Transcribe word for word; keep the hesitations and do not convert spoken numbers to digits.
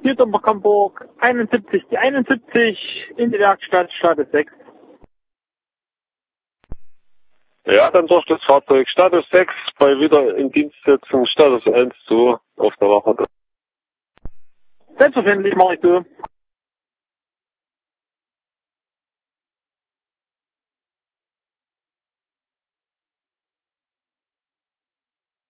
Nürnberg, Hamburg, einundsiebzig, die einundsiebzig in die Werkstatt, Status sechs. Ja, dann durch das Fahrzeug Status sechs bei wieder in Dienstsetzung Status eins zu auf der Wache. Selbstverständlich mache ich so.